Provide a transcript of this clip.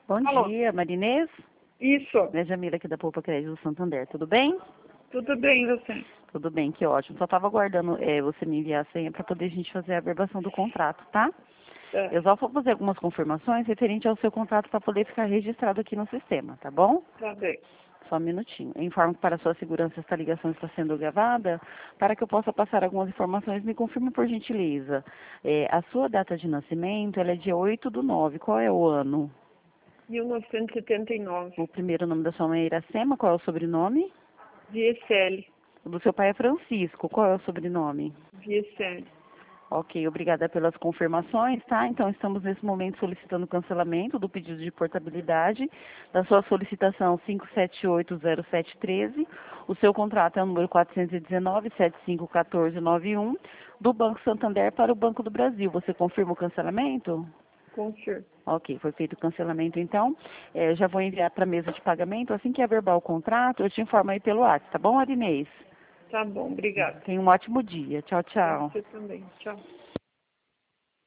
Bom Alô? dia, Marinês. Isso. É Jamila aqui da Poupa Crédito do Santander. Tudo bem? Tudo bem, você? Tudo bem, que ótimo. Só estava aguardando você me enviar a senha para poder a gente fazer a averbação do contrato, tá? Tá. Eu só vou fazer algumas confirmações referente ao seu contrato para poder ficar registrado aqui no sistema, tá bom? Tá bem. Só um minutinho. Eu informo que para sua segurança esta ligação está sendo gravada. Para que eu possa passar algumas informações, me confirme por gentileza. A sua data de nascimento, ela é dia 8/9. Qual é o ano? 1979. O primeiro nome da sua mãe é Iracema. Qual é o sobrenome? VSL. O do seu pai é Francisco. Qual é o sobrenome? VSL. Ok, obrigada pelas confirmações, tá? Então, estamos nesse momento solicitando o cancelamento do pedido de portabilidade da sua solicitação 5780713. O seu contrato é o número 419-751491, do Banco Santander para o Banco do Brasil. Você confirma o cancelamento? Confirmo. Ok, foi feito o cancelamento, então. Já vou enviar para a mesa de pagamento. Assim que averbar o contrato, eu te informo aí pelo WhatsApp, tá bom, Arinês? Tá bom, obrigada. Tenha um ótimo dia. Tchau, Pra tchau. você também. Tchau.